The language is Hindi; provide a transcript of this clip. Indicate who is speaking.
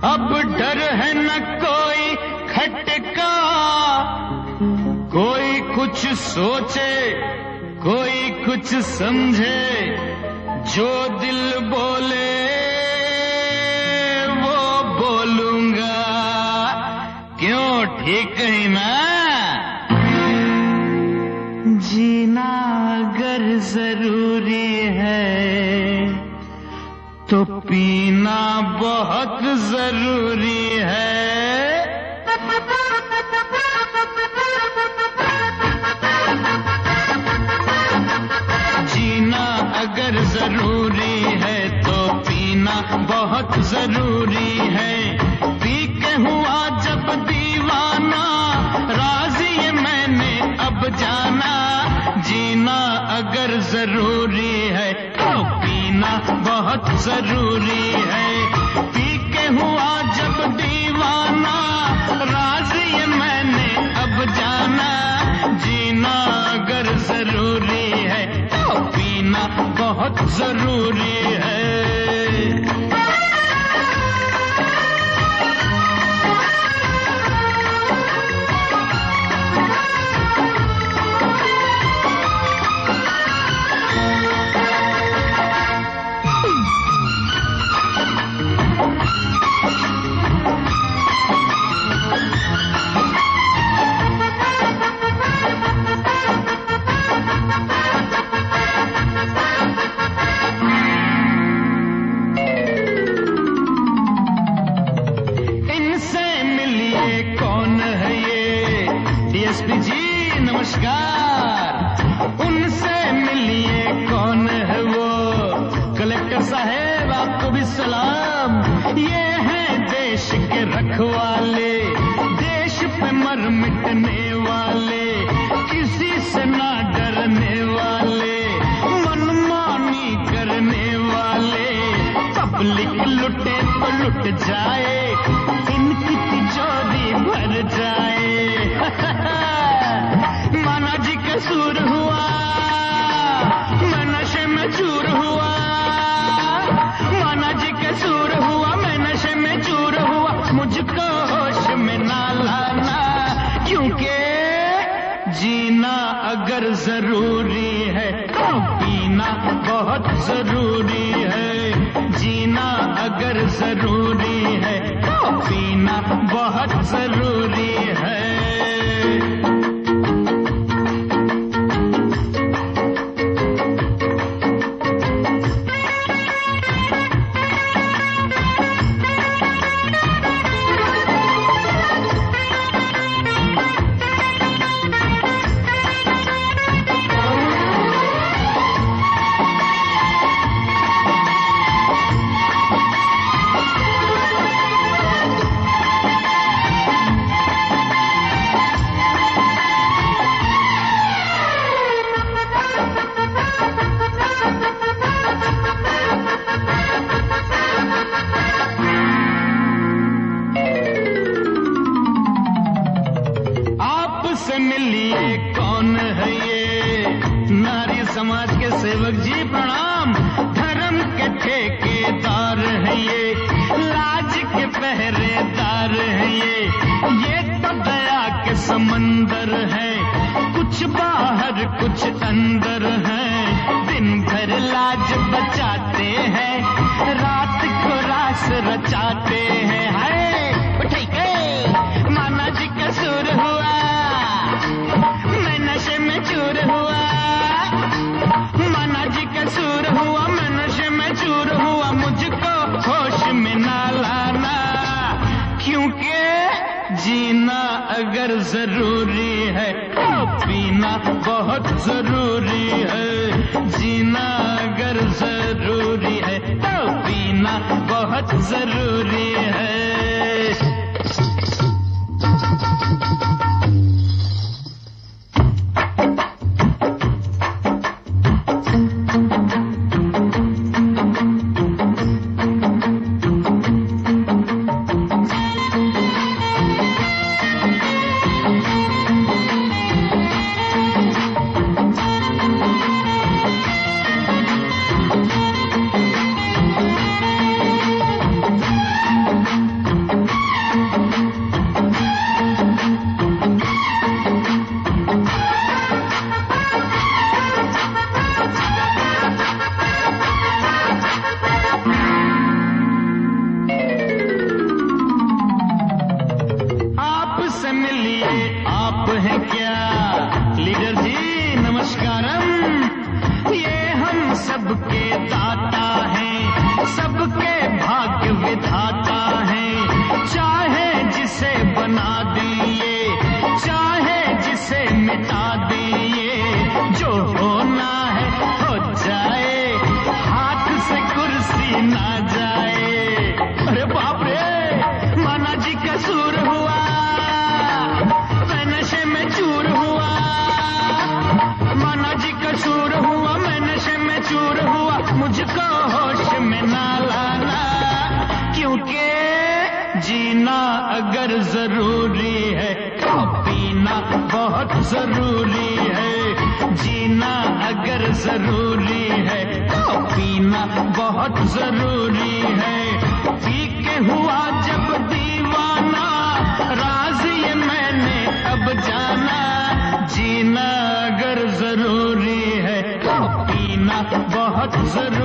Speaker 1: अब डर है न कोई खटका, कोई कुछ सोचे कोई कुछ समझे, जो दिल बोले वो बोलूंगा, क्यों ठीक है ना? जीना अगर जरूरी है तो पीना बहुत जरूरी है। जीना अगर जरूरी है तो पीना बहुत जरूरी है। पी के हुआ जब दीवाना, राजी ये मैंने अब जाना। जीना अगर जरूरी है तो पीना बहुत जरूरी है। पी के हुआ जब दीवाना, राजी ये मैंने अब जाना। जीना अगर जरूरी है तो पीना बहुत जरूरी है। डीएसपी जी नमस्कार, उनसे मिलिए कौन है वो? कलेक्टर साहेब आपको भी सलाम। ये है देश के रखवाले, देश पे मर मिटने वाले, किसी से ना डरने वाले, मनमानी करने वाले। पब्लिक लुटे तो लुट जाए, इनकी तिजोरी भर जाए। माना जी कसूर हुआ, मैं नशे में चूर हुआ। माना जी कसूर हुआ, मैं नशे में चूर हुआ। मुझको होश में ना लाना, क्योंकि जीना अगर जरूरी है तो पीना बहुत जरूरी है। जीना अगर जरूरी है तो पीना बहुत जरूरी है। मिलिए कौन है ये? नारी समाज के सेवक जी प्रणाम। धर्म के ठेकेदार है ये, लाज के पहरेदार है ये तो दया के समंदर है। कुछ बाहर कुछ अंदर है, दिन भर लाज बचाते हैं, रात को रास रचाते हैं। हाय ठीक है, माना जी कसूर हुआ, मैं नशे में चूर हुआ। माना जी कसूर हुआ, मैं नशे में चूर हुआ। मुझको होश में ना लाना, क्योंकि जीना अगर जरूरी है तो पीना बहुत जरूरी है। जीना अगर जरूरी है तो पीना बहुत जरूरी है। है क्या? लीडर जी नमस्कारम। ये हम सबके दाता हैं, सबके भाग्य विधाता हैं। चाहे जिसे बना दिए, चाहे जिसे मिटा दिए, जो होना है हो जाए, हाथ से कुर्सी ना जाए। अरे बाप रे, माना जी का सूर हुआ, मैं नशे में चूर हुआ। माना जी का सूर हुआ, मैं नशे में चूर हुआ। मुझको होश में ना लाना, क्योंकि जीना अगर जरूरी है तो पीना बहुत जरूरी है। जीना अगर जरूरी है तो पीना बहुत जरूरी है। पी के हुआ जब दीवाना, राज ये मैंने अब जाना। जीना अगर जरूरी है तो पीना बहुत जरूरी